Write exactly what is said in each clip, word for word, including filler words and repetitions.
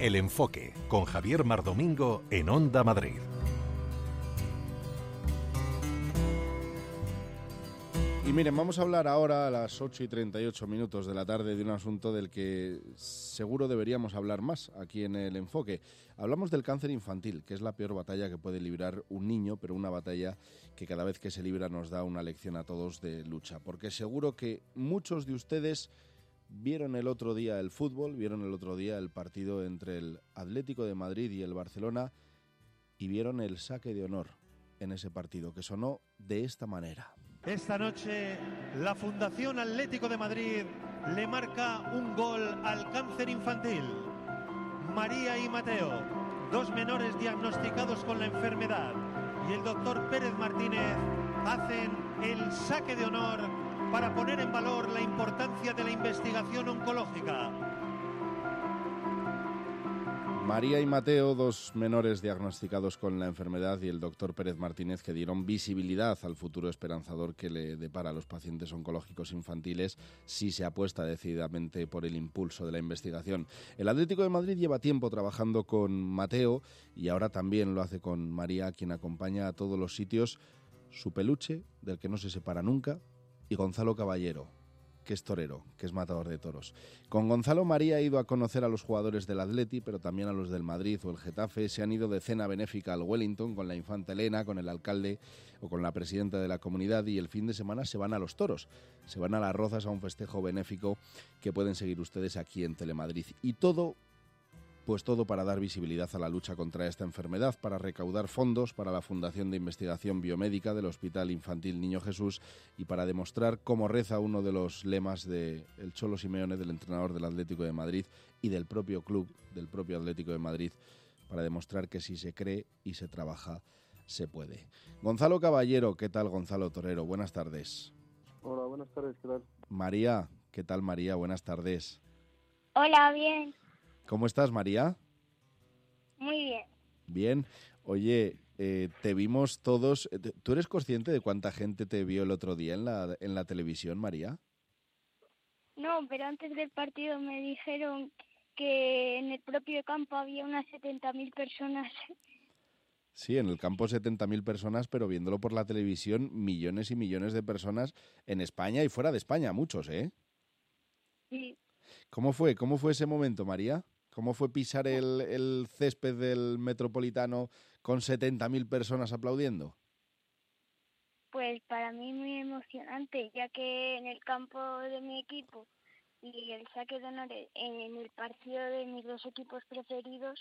El Enfoque, con Javier Mardomingo en Onda Madrid. Y miren, vamos a hablar ahora a las ocho y treinta y ocho minutos de la tarde de un asunto del que seguro deberíamos hablar más aquí en El Enfoque. Hablamos del cáncer infantil, que es la peor batalla que puede librar un niño, pero una batalla que cada vez que se libra nos da una lección a todos de lucha. Porque seguro que muchos de ustedes vieron el otro día el fútbol, vieron el otro día el partido entre el Atlético de Madrid y el Barcelona y vieron el saque de honor en ese partido, que sonó de esta manera. Esta noche la Fundación Atlético de Madrid le marca un gol al cáncer infantil. María y Mateo, dos menores diagnosticados con la enfermedad, y el doctor Pérez Martínez hacen el saque de honor para poner en valor la importancia de la investigación oncológica. María y Mateo, dos menores diagnosticados con la enfermedad, y el doctor Pérez Martínez, que dieron visibilidad al futuro esperanzador que le depara a los pacientes oncológicos infantiles si se apuesta decididamente por el impulso de la investigación. El Atlético de Madrid lleva tiempo trabajando con Mateo y ahora también lo hace con María, quien acompaña a todos los sitios, su peluche, del que no se separa nunca, y Gonzalo Caballero, que es torero, que es matador de toros. Con Gonzalo, María ha ido a conocer a los jugadores del Atleti, pero también a los del Madrid o el Getafe. Se han ido de cena benéfica al Wellington con la infanta Elena, con el alcalde o con la presidenta de la comunidad, y el fin de semana se van a los toros, se van a Las Rozas a un festejo benéfico que pueden seguir ustedes aquí en Telemadrid. Y todo, pues todo para dar visibilidad a la lucha contra esta enfermedad, para recaudar fondos para la Fundación de Investigación Biomédica del Hospital Infantil Niño Jesús y para demostrar, cómo reza uno de los lemas de el Cholo Simeone, del entrenador del Atlético de Madrid y del propio club, del propio Atlético de Madrid, para demostrar que si se cree y se trabaja, se puede. Gonzalo Caballero, ¿qué tal, Gonzalo Torero? Buenas tardes. Hola, buenas tardes, ¿qué tal? María, ¿qué tal, María? Buenas tardes. Hola, bien. ¿Cómo estás, María? Muy bien. Bien. Oye, eh, te vimos todos. ¿Tú eres consciente de cuánta gente te vio el otro día en la, en la televisión, María? No, pero antes del partido me dijeron que en el propio campo había unas setenta mil personas. Sí, en el campo setenta mil personas, pero viéndolo por la televisión, millones y millones de personas en España y fuera de España, muchos, ¿eh? Sí. ¿Cómo fue? ¿Cómo fue ese momento, María? ¿Cómo fue pisar el, el césped del Metropolitano con setenta mil personas aplaudiendo? Pues para mí muy emocionante, ya que en el campo de mi equipo y el saque de honor en el partido de mis dos equipos preferidos.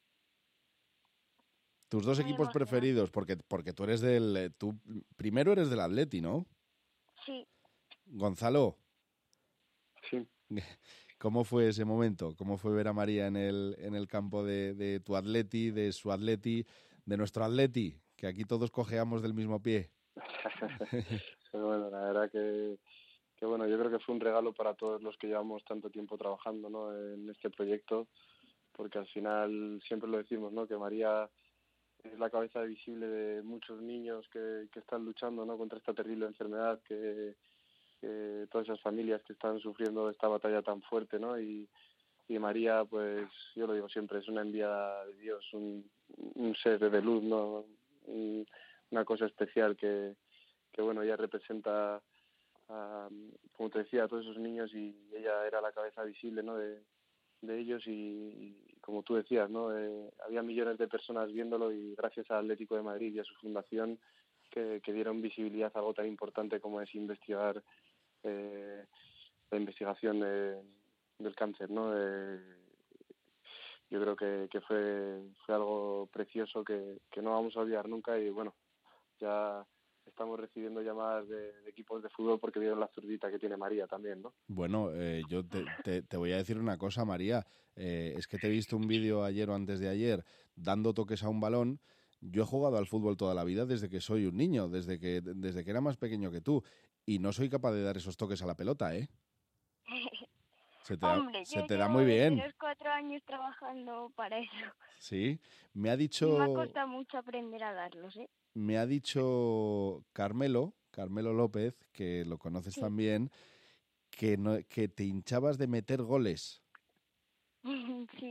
Tus dos Muy equipos emocionante. preferidos, porque, porque tú eres del... Tú primero eres del Atleti, ¿no? Sí. Gonzalo. Sí. ¿Cómo fue ese momento? ¿Cómo fue ver a María en el, en el campo de, de tu Atleti, de su Atleti, de nuestro Atleti, que aquí todos cojeamos del mismo pie? Pero bueno, la verdad que, que bueno, yo creo que fue un regalo para todos los que llevamos tanto tiempo trabajando, ¿no?, en este proyecto, porque al final siempre lo decimos, ¿no?, que María es la cabeza visible de muchos niños que, que están luchando, ¿no?, contra esta terrible enfermedad, que, que todas esas familias que están sufriendo esta batalla tan fuerte, ¿no? Y, y María, pues yo lo digo siempre, es una enviada de Dios, un, un ser de luz, ¿no? Un, una cosa especial que, que bueno, ella representa, a, como te decía, a todos esos niños, y ella era la cabeza visible, ¿no?, de, de ellos, y, y como tú decías, ¿no?, eh, había millones de personas viéndolo, y gracias al Atlético de Madrid y a su fundación que, que dieron visibilidad a algo tan importante como es investigar eh, la investigación de, del cáncer, ¿no? Eh, yo creo que, que fue, fue algo precioso que, que no vamos a olvidar nunca, y bueno, ya estamos recibiendo llamadas de, de equipos de fútbol porque vieron la zurdita que tiene María también, ¿no? Bueno, eh, yo te, te, te voy a decir una cosa, María. Eh, es que te he visto un vídeo ayer o antes de ayer dando toques a un balón. Yo he jugado al fútbol toda la vida desde que soy un niño, desde que, desde que era más pequeño que tú, y no soy capaz de dar esos toques a la pelota, ¿eh? Se te, Hombre, da, se yo te llevo da muy bien. desde los cuatro años trabajando para eso. Sí, me ha dicho... Y me ha costado mucho aprender a darlos, ¿eh? Me ha dicho Carmelo, Carmelo López, que lo conoces Sí. también, que, no, que te hinchabas de meter goles. Sí.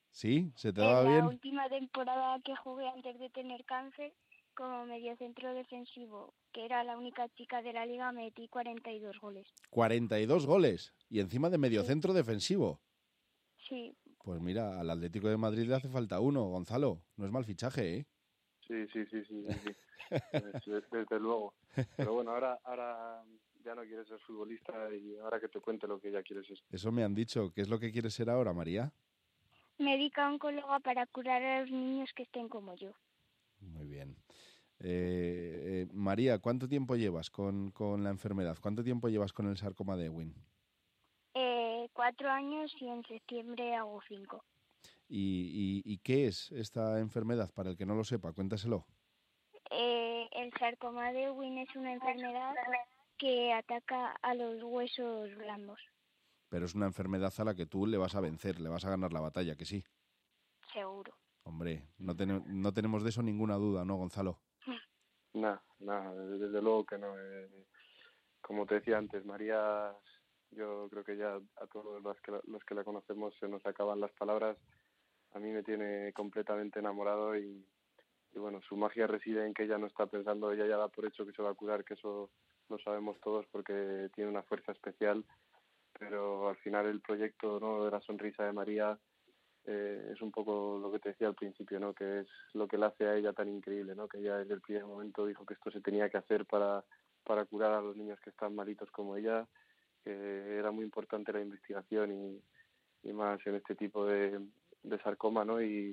¿Sí? ¿Se te En daba la bien? última temporada que jugué antes de tener cáncer, como mediocentro defensivo, que era la única chica de la liga, metí cuarenta y dos goles. cuarenta y dos goles. Y encima de Sí, mediocentro defensivo. sí. Pues mira, al Atlético de Madrid le hace falta uno, Gonzalo. No es mal fichaje, ¿eh? Sí, sí, sí, sí, sí, sí. Desde, desde luego. Pero bueno, ahora, ahora ya no quieres ser futbolista y ahora que te cuente lo que ya quieres ser. Eso me han dicho. ¿Qué es lo que quieres ser ahora, María? Médica oncóloga para curar a los niños que estén como yo. Muy bien. Eh, eh, María, ¿cuánto tiempo llevas con, con la enfermedad? ¿Cuánto tiempo llevas con el sarcoma de Ewing? Eh, cuatro años y en septiembre hago cinco. ¿Y, y, y qué es esta enfermedad? Para el que no lo sepa, cuéntaselo. Eh, el sarcoma de Ewing es una enfermedad que ataca a los huesos blandos, Pero es una enfermedad a la que tú le vas a vencer, le vas a ganar la batalla, que sí. seguro. Hombre, no, ten- no tenemos de eso ninguna duda, ¿no, Gonzalo? Nada, nada, desde luego que no. Eh, como te decía antes, María, yo creo que ya a todos los que, los que la conocemos se nos acaban las palabras. A mí me tiene completamente enamorado y, y bueno, su magia reside en que ella no está pensando, ella ya da por hecho que se va a curar, que eso lo sabemos todos porque tiene una fuerza especial, pero al final el proyecto, ¿no?, de la sonrisa de María eh, es un poco lo que te decía al principio, ¿no?, que es lo que la hace a ella tan increíble, ¿no?, que ella desde el primer momento dijo que esto se tenía que hacer para, para curar a los niños que están malitos como ella, que era muy importante la investigación y, y más en este tipo de, de sarcoma, ¿no?, y,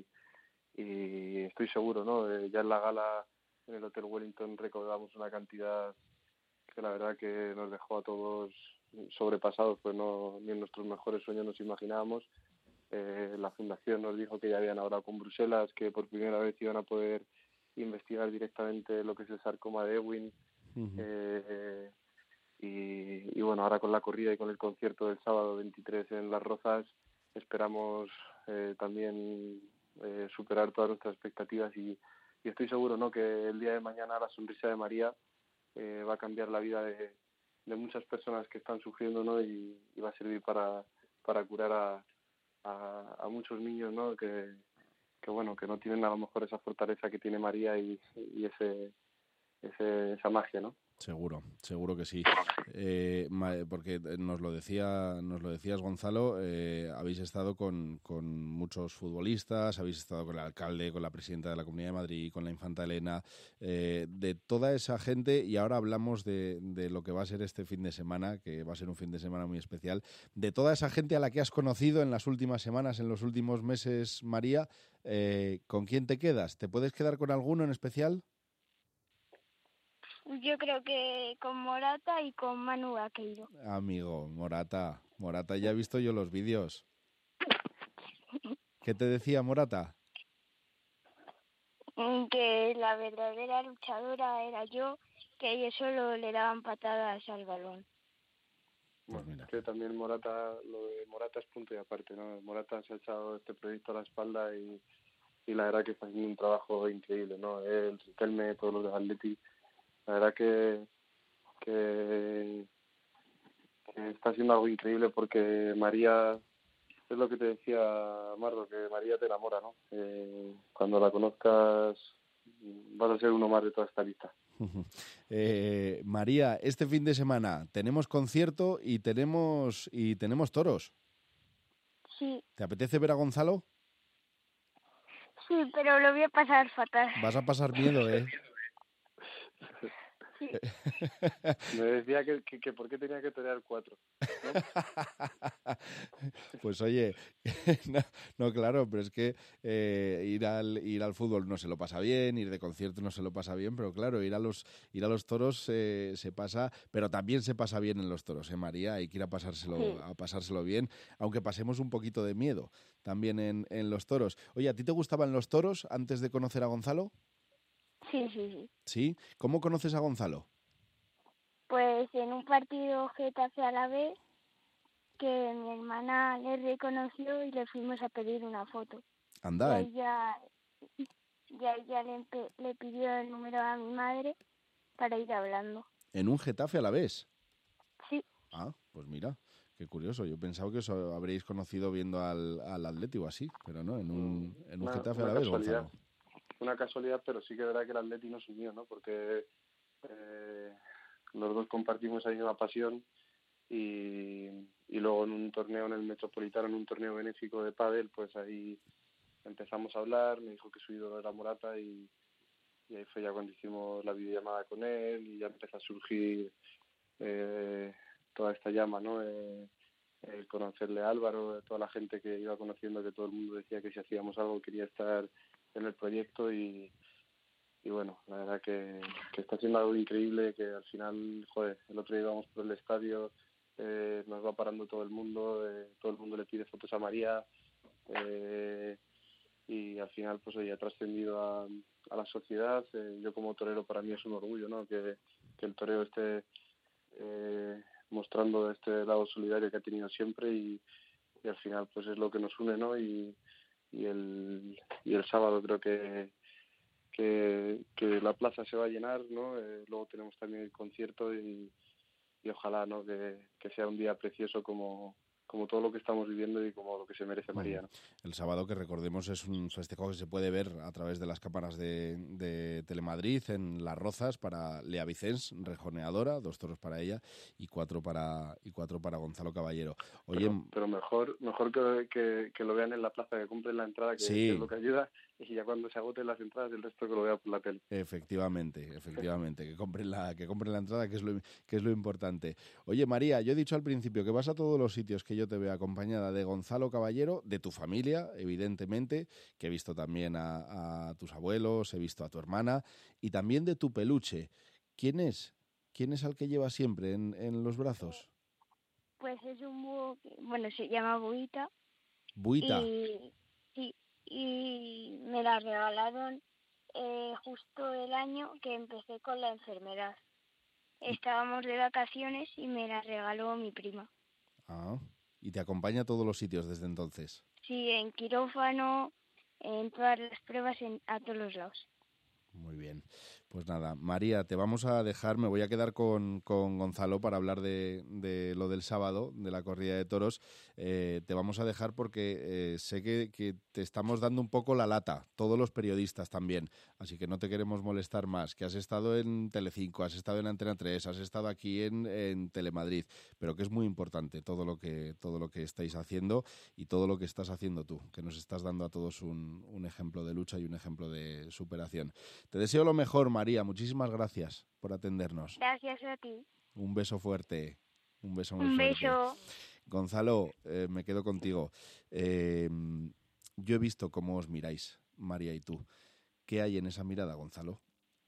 y estoy seguro, ¿no?, eh, ya en la gala en el Hotel Wellington recordamos una cantidad que la verdad que nos dejó a todos sobrepasados, pues no, ni en nuestros mejores sueños nos imaginábamos. Eh, la fundación nos dijo que ya habían hablado con Bruselas, que por primera vez iban a poder investigar directamente lo que es el sarcoma de Ewing. Uh-huh. eh, y, y bueno, ahora con la corrida y con el concierto del sábado veintitrés en Las Rozas esperamos eh, también eh, superar todas nuestras expectativas y, y estoy seguro, ¿no?, que el día de mañana la sonrisa de María eh, va a cambiar la vida de, de muchas personas que están sufriendo, ¿no?, y, y va a servir para, para curar a, a, a muchos niños, ¿no?, que, que bueno, que no tienen a lo mejor esa fortaleza que tiene María y, y ese, ese esa magia, ¿no? Seguro, seguro que sí. Eh, porque nos lo decía, nos lo decías, Gonzalo, eh, habéis estado con, con muchos futbolistas, habéis estado con el alcalde, con la presidenta de la Comunidad de Madrid, con la infanta Elena, eh, de toda esa gente, y ahora hablamos de, de lo que va a ser este fin de semana, que va a ser un fin de semana muy especial, de toda esa gente a la que has conocido en las últimas semanas, en los últimos meses, María, eh, ¿con quién te quedas? ¿Te puedes quedar con alguno en especial? Yo creo que con Morata y con Manu Vaqueiro. Amigo, Morata. Morata, ya he visto yo los vídeos. ¿Qué te decía Morata? Que la verdadera luchadora era yo, que ellos solo le daban patadas al balón. Pues mira. Es que también Morata, lo de Morata es punto y aparte, ¿no? Morata se ha echado este proyecto a la espalda y, y la verdad que está haciendo un trabajo increíble, ¿no? Él, Riquelme, todos los de Atleti, la verdad que, que, que está haciendo algo increíble porque María, es lo que te decía Mardo, que María te enamora, ¿no? Eh, cuando la conozcas vas a ser uno más de toda esta lista. eh, María, este fin de semana tenemos concierto y tenemos y tenemos toros. Sí. ¿Te apetece ver a Gonzalo? Sí, pero lo voy a pasar fatal. Vas a pasar miedo, ¿eh? Sí. Me decía que, que, que por qué tenía que torear cuatro, ¿no? Pues oye, no, no, claro, pero es que eh, ir al ir al fútbol no se lo pasa bien, ir de concierto no se lo pasa bien, pero claro, ir a los ir a los toros eh, se pasa, pero también se pasa bien en los toros, ¿eh, María? Hay que ir a pasárselo, sí. a pasárselo bien, aunque pasemos un poquito de miedo también en, en los toros. Oye, ¿a ti te gustaban los toros antes de conocer a Gonzalo? Sí, sí, sí. ¿Sí? ¿Cómo conoces a Gonzalo? Pues en un partido Getafe a la vez, que mi hermana le reconoció y le fuimos a pedir una foto. Anda, y ahí ya, ya, ya le, le pidió el número a mi madre para ir hablando. ¿En un Getafe a la vez? Sí. Ah, pues mira, Qué curioso, yo pensaba que os habréis conocido viendo al, al Atleti o así, pero no, en un, en un una, Getafe una a la vez, casualidad. Gonzalo. Una casualidad, pero sí que es verdad que el Atleti nos unió, ¿no? Porque eh, los dos compartimos esa misma pasión y, y luego en un torneo en el Metropolitano, en un torneo benéfico de pádel, pues ahí empezamos a hablar, me dijo que su ídolo era Morata y, y ahí fue ya cuando hicimos la videollamada con él y ya empezó a surgir eh, toda esta llama, ¿no? Eh, el conocerle a Álvaro, toda la gente que iba conociendo, que todo el mundo decía que si hacíamos algo quería estar en el proyecto y, y bueno, la verdad que, que está siendo algo increíble, que al final, joder, el otro día íbamos por el estadio, eh, nos va parando todo el mundo, eh, todo el mundo le pide fotos a María, eh, y al final pues oye, ha trascendido a, a la sociedad. Eh, yo como torero para mí es un orgullo, ¿no? que, que el toreo esté eh, mostrando este lado solidario que ha tenido siempre y, y al final pues es lo que nos une, ¿no? y, y el y el sábado creo que que, que la plaza se va a llenar, ¿no? Eh, luego tenemos también el concierto y, y ojalá, ¿no? que, que sea un día precioso como como todo lo que estamos viviendo y como lo que se merece María, ¿no? El sábado, que recordemos, es un festejo que se puede ver a través de las cámaras de, de Telemadrid en Las Rozas para Lea Vicens, rejoneadora, dos toros para ella y cuatro para y cuatro para Gonzalo Caballero. Oye, pero, pero mejor mejor que, que, que lo vean en la plaza, que compren la entrada, que, sí, que es lo que ayuda, y ya cuando se agoten las entradas, el resto que lo vea por la tele. Efectivamente, efectivamente, que compren la que compren la entrada, que es lo que es lo importante. Oye, María, yo he dicho al principio que vas a todos los sitios que yo te veo acompañada de Gonzalo Caballero, de tu familia, evidentemente, que he visto también a, a tus abuelos, he visto a tu hermana, y también de tu peluche. ¿Quién es? ¿Quién es al que llevas siempre en, en los brazos? Pues es un búho que, bueno, se llama Buita. Buita. Y sí, y me la regalaron eh, justo el año que empecé con la enfermedad. Estábamos de vacaciones y me la regaló mi prima. Ah, y te acompaña a todos los sitios desde entonces. Sí, en quirófano, en todas las pruebas, en, a todos los lados. Muy bien. Pues nada, María, te vamos a dejar, me voy a quedar con, con Gonzalo para hablar de, de lo del sábado, de la corrida de toros. Eh, te vamos a dejar porque eh, sé que, que te estamos dando un poco la lata, todos los periodistas también, así que no te queremos molestar más, que has estado en Telecinco, has estado en Antena tres, has estado aquí en, en Telemadrid, pero que es muy importante todo lo que, todo lo que estáis haciendo y todo lo que estás haciendo tú, que nos estás dando a todos un, un ejemplo de lucha y un ejemplo de superación. Te deseo lo mejor, María. Muchísimas gracias por atendernos. Gracias a ti. Un beso fuerte. Un beso muy Un fuerte. beso. Gonzalo, eh, me quedo contigo. Eh, yo he visto cómo os miráis, María y tú. ¿Qué hay en esa mirada, Gonzalo?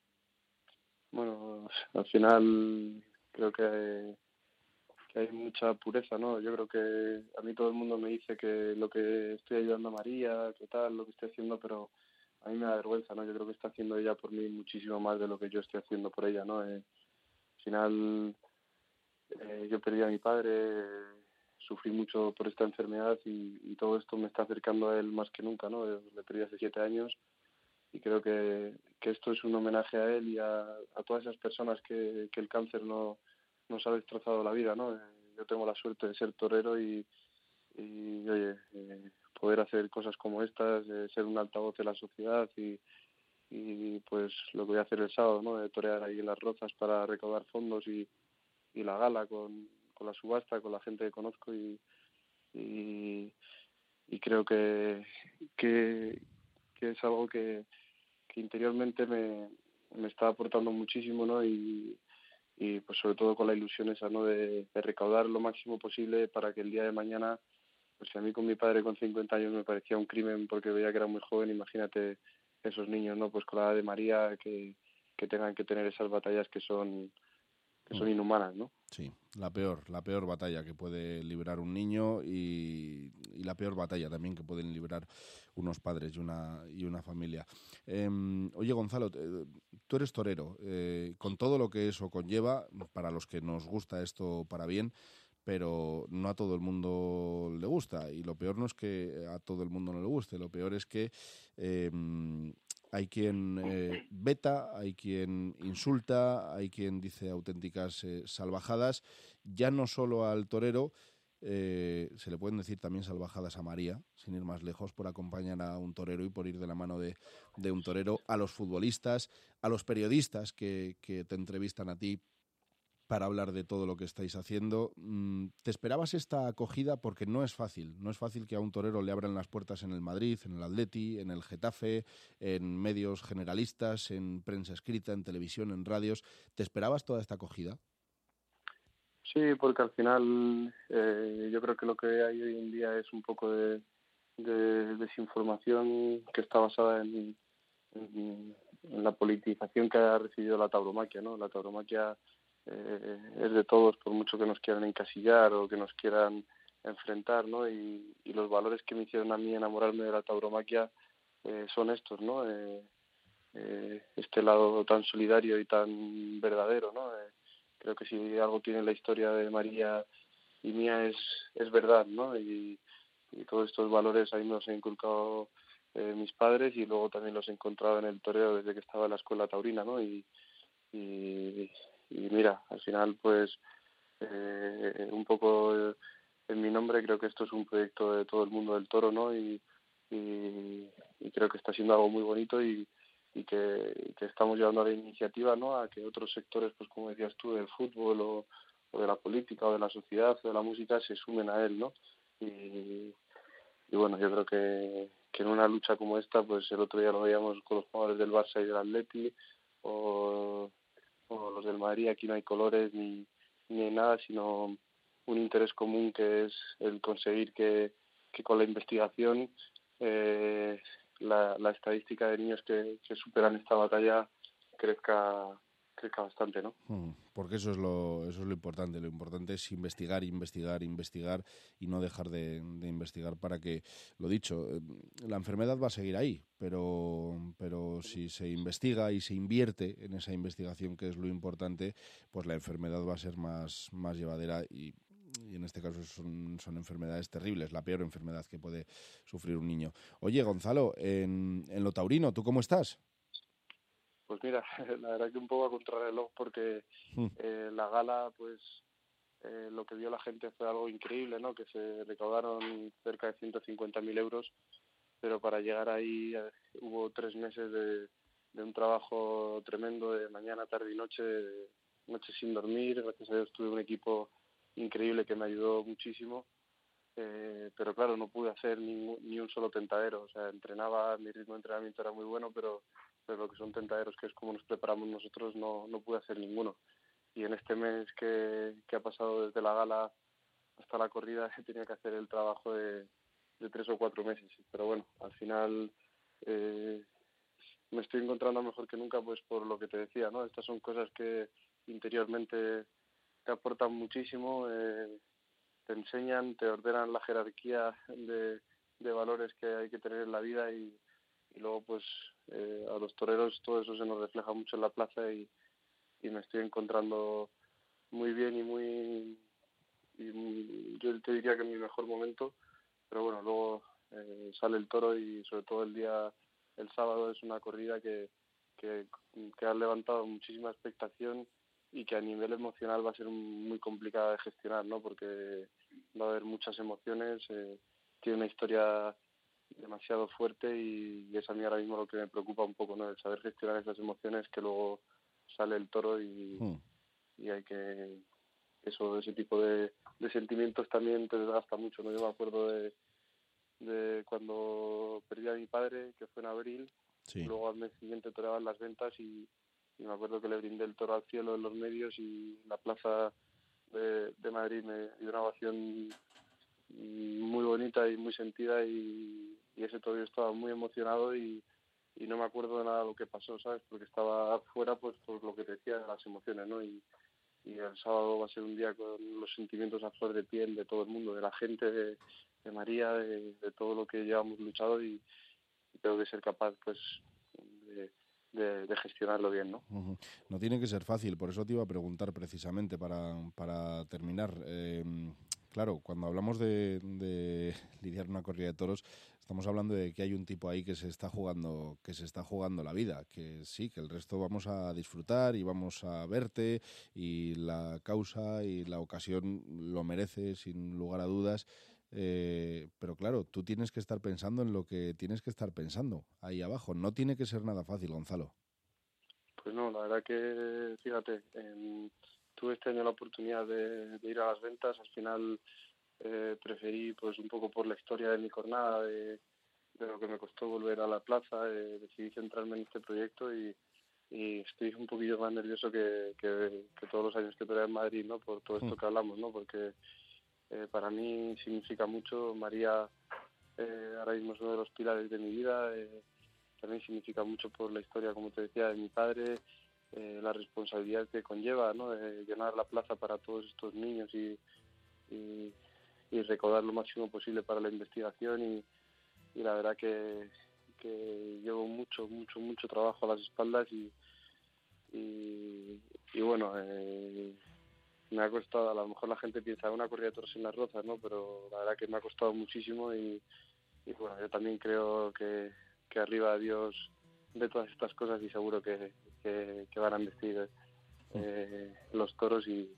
Bueno, al final creo que, que hay mucha pureza, ¿no? Yo creo que a mí todo el mundo me dice que lo que estoy ayudando a María, que tal, lo que estoy haciendo, pero a mí me da vergüenza, ¿no? Yo creo que está haciendo ella por mí muchísimo más de lo que yo estoy haciendo por ella, ¿no? Eh, al final eh, yo perdí a mi padre, eh, sufrí mucho por esta enfermedad y, y todo esto me está acercando a él más que nunca, ¿no? Eh, le perdí hace siete años y creo que, que esto es un homenaje a él y a, a todas esas personas que, que el cáncer no nos ha destrozado la vida, ¿no? Eh, yo tengo la suerte de ser torero y, y oye, eh, poder hacer cosas como estas, eh, ser un altavoz de la sociedad y, y pues lo que voy a hacer el sábado, ¿no? De torear ahí en Las Rozas para recaudar fondos y, y la gala con, con la subasta, con la gente que conozco y, y, y creo que, que, que es algo que, que interiormente me, me está aportando muchísimo, ¿no? Y, y pues sobre todo con la ilusión esa, ¿no? De, de recaudar lo máximo posible para que el día de mañana, pues si a mí con mi padre con cincuenta años me parecía un crimen porque veía que era muy joven, imagínate esos niños, ¿no? Pues con la edad de María que, que tengan que tener esas batallas que son que son inhumanas, ¿no? Sí, la peor, la peor batalla que puede librar un niño y, y la peor batalla también que pueden librar unos padres y una y una familia. Eh, oye, Gonzalo, tú eres torero, eh, con todo lo que eso conlleva, para los que nos gusta esto para bien, pero no a todo el mundo le gusta, y lo peor no es que a todo el mundo no le guste, lo peor es que eh, hay quien eh, veta, hay quien insulta, hay quien dice auténticas eh, salvajadas, ya no solo al torero, eh, se le pueden decir también salvajadas a María, sin ir más lejos, por acompañar a un torero y por ir de la mano de, de un torero, a los futbolistas, a los periodistas que, que te entrevistan a ti para hablar de todo lo que estáis haciendo. ¿Te esperabas esta acogida? Porque no es fácil. No es fácil que a un torero le abran las puertas en el Madrid, en el Atleti, en el Getafe, en medios generalistas, en prensa escrita, en televisión, en radios. ¿Te esperabas toda esta acogida? Sí, porque al final eh, yo creo que lo que hay hoy en día es un poco de, de desinformación que está basada en, en, en la politización que ha recibido la tauromaquia, ¿no? La tauromaquia Eh, es de todos, por mucho que nos quieran encasillar o que nos quieran enfrentar, ¿no? Y, y los valores que me hicieron a mí enamorarme de la tauromaquia eh, son estos, ¿no? Eh, eh, este lado tan solidario y tan verdadero, ¿no? Eh, creo que si algo tiene la historia de María y mía es, es verdad, ¿no? Y, y todos estos valores ahí me los he inculcado eh, mis padres y luego también los he encontrado en el toreo desde que estaba en la escuela taurina, ¿no? Y, y Y mira, al final, pues, eh, un poco eh, en mi nombre, creo que esto es un proyecto de todo el mundo del toro, ¿no? Y, y, y creo que está siendo algo muy bonito y, y que, que estamos llevando la iniciativa, ¿no? A que otros sectores, pues como decías tú, del fútbol o, o de la política o de la sociedad o de la música se sumen a él, ¿no? Y, y bueno, yo creo que, que en una lucha como esta, pues el otro día lo veíamos con los jugadores del Barça y del Atleti, o o los del Madrid, aquí no hay colores ni, ni hay nada, sino un interés común que es el conseguir que, que con la investigación eh, la, la estadística de niños que, que superan esta batalla crezca crezca bastante, ¿no? Porque eso es lo eso es lo importante. Lo importante es investigar, investigar, investigar y no dejar de, de investigar para que, lo dicho, la enfermedad va a seguir ahí, pero, pero si se investiga y se invierte en esa investigación, que es lo importante, pues la enfermedad va a ser más, más llevadera y y en este caso son, son enfermedades terribles, la peor enfermedad que puede sufrir un niño. Oye, Gonzalo, en, en lo taurino, ¿tú cómo estás? Pues mira, la verdad que un poco a contrarreloj porque eh, la gala, pues eh, lo que vio la gente fue algo increíble, ¿no? Que se recaudaron cerca de ciento cincuenta mil euros, pero para llegar ahí eh, hubo tres meses de, de un trabajo tremendo de mañana, tarde y noche, de noche sin dormir. Gracias a Dios tuve un equipo increíble que me ayudó muchísimo, eh, pero claro, no pude hacer ni, ni un solo tentadero. O sea, entrenaba, mi ritmo de entrenamiento era muy bueno, pero pero lo que son tentaderos, que es como nos preparamos nosotros, no, no pude hacer ninguno. Y en este mes que, que ha pasado desde la gala hasta la corrida he tenido que hacer el trabajo de, de tres o cuatro meses. Pero bueno, al final eh, me estoy encontrando mejor que nunca, pues por lo que te decía, ¿no? Estas son cosas que interiormente te aportan muchísimo, eh, te enseñan, te ordenan la jerarquía de, de valores que hay que tener en la vida y y luego pues eh, a los toreros todo eso se nos refleja mucho en la plaza y, y me estoy encontrando muy bien y muy, y muy yo te diría que en mi mejor momento, pero bueno, luego eh, sale el toro y sobre todo el día, el sábado es una corrida que, que, que ha levantado muchísima expectación y que a nivel emocional va a ser muy complicada de gestionar, ¿no? Porque va a haber muchas emociones, eh, tiene una historia demasiado fuerte y, y es a mí ahora mismo lo que me preocupa un poco, ¿no? El saber gestionar esas emociones que luego sale el toro y, hmm. y hay que eso ese tipo de, de sentimientos también te desgasta mucho, ¿no? Yo me acuerdo de, de cuando perdí a mi padre, que fue en abril, sí. Luego al mes siguiente toreaban las ventas y, y me acuerdo que le brindé el toro al cielo en los medios y la plaza de, de Madrid me dio una ovación muy bonita y muy sentida y, y ese todavía estaba muy emocionado y, y no me acuerdo de nada de lo que pasó, ¿sabes? Porque estaba fuera pues por lo que te decía de las emociones, ¿no? Y, y el sábado va a ser un día con los sentimientos a flor de piel de todo el mundo, de la gente, de, de María, de, de todo lo que llevamos luchado y, y tengo que ser capaz pues de, de, de gestionarlo bien, ¿no? Uh-huh. No tiene que ser fácil, por eso te iba a preguntar precisamente para, para terminar. Eh, claro, cuando hablamos de, de lidiar una corrida de toros, estamos hablando de que hay un tipo ahí que se está jugando, que se está jugando la vida, que sí, que el resto vamos a disfrutar y vamos a verte, y la causa y la ocasión lo merece sin lugar a dudas. Eh, pero claro, tú tienes que estar pensando en lo que tienes que estar pensando ahí abajo. No tiene que ser nada fácil, Gonzalo. Pues no, la verdad que, fíjate, eh, tuve este año la oportunidad de, de ir a las ventas. Al final eh, preferí, pues un poco por la historia de mi jornada, de, de lo que me costó volver a la plaza, eh, decidí centrarme en este proyecto y, y estoy un poquillo más nervioso que, que, que todos los años que toreé en Madrid, ¿no? Por todo esto que hablamos, ¿no? Porque eh, para mí significa mucho. María eh, ahora mismo es uno de los pilares de mi vida. Eh, también significa mucho por la historia, como te decía, de mi padre, eh, la responsabilidad que conlleva, ¿no? De llenar la plaza para todos estos niños y, y, y recaudar lo máximo posible para la investigación, y, y la verdad que, que llevo mucho, mucho, mucho trabajo a las espaldas y, y, y bueno, eh, me ha costado. A lo mejor la gente piensa una corrida de toros en Las Rozas, ¿no? Pero la verdad que me ha costado muchísimo y, y bueno, yo también creo que que arriba Dios de todas estas cosas, y seguro que, que, que van a investir eh, los toros, y,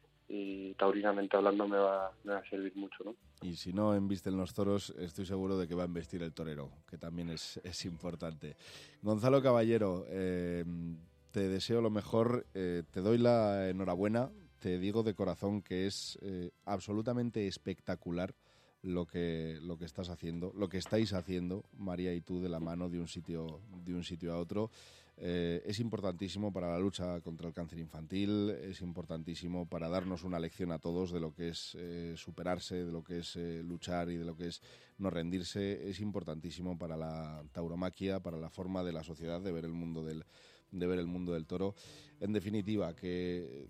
y taurinamente hablando me va, me va a servir mucho, ¿no? Y si no embisten los toros, estoy seguro de que va a embestir el torero, que también es, es importante. Gonzalo Caballero, eh, te deseo lo mejor, eh, te doy la enhorabuena, te digo de corazón que es eh, absolutamente espectacular lo que lo que estás haciendo, lo que estáis haciendo, María y tú, de la mano de un sitio de un sitio a otro. Eh, es importantísimo para la lucha contra el cáncer infantil, es importantísimo para darnos una lección a todos de lo que es eh, superarse, de lo que es eh, luchar y de lo que es no rendirse. Es importantísimo para la tauromaquia, para la forma de la sociedad de ver el mundo del de ver el mundo del toro. En definitiva, que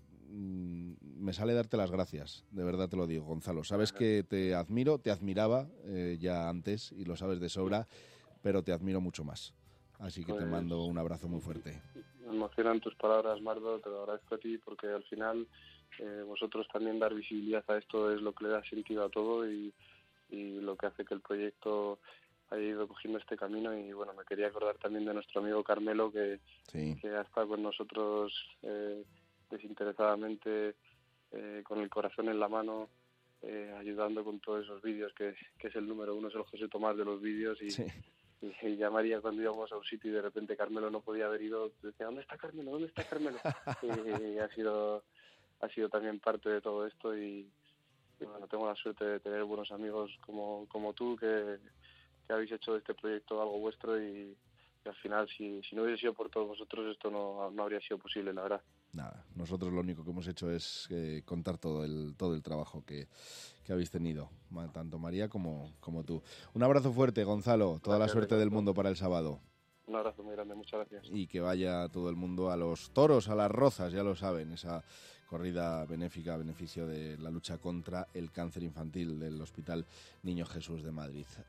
me sale darte las gracias, de verdad te lo digo, Gonzalo. Sabes que te admiro, te admiraba eh, ya antes y lo sabes de sobra, pero te admiro mucho más. Así que pues, te mando un abrazo muy fuerte. Me emocionan tus palabras, Mardo, te lo agradezco a ti, porque al final eh, vosotros también dar visibilidad a esto es lo que le da sentido a todo, y, y lo que hace que el proyecto haya ido cogiendo este camino. Y bueno, me quería acordar también de nuestro amigo Carmelo, que, sí. que ha estado con nosotros eh, desinteresadamente, eh, con el corazón en la mano, eh, ayudando con todos esos vídeos, que, que es el número uno, es el José Tomás de los vídeos, y, sí. y, y ya María, cuando íbamos a un sitio y de repente Carmelo no podía haber ido, decía, ¿dónde está Carmelo? ¿dónde está Carmelo? y, y ha sido ha sido también parte de todo esto, y, y bueno, tengo la suerte de tener buenos amigos como, como tú, que, que habéis hecho de este proyecto algo vuestro, y, y al final, si, si no hubiese sido por todos vosotros, esto no, no habría sido posible, la verdad. Nada, nosotros lo único que hemos hecho es eh, contar todo el todo el trabajo que, que habéis tenido, tanto María como, como tú. Un abrazo fuerte, Gonzalo, toda gracias, la suerte del mundo para el sábado. Un abrazo muy grande, muchas gracias. Y que vaya todo el mundo a los toros, a Las Rozas, ya lo saben, esa corrida benéfica a beneficio de la lucha contra el cáncer infantil del Hospital Niño Jesús de Madrid.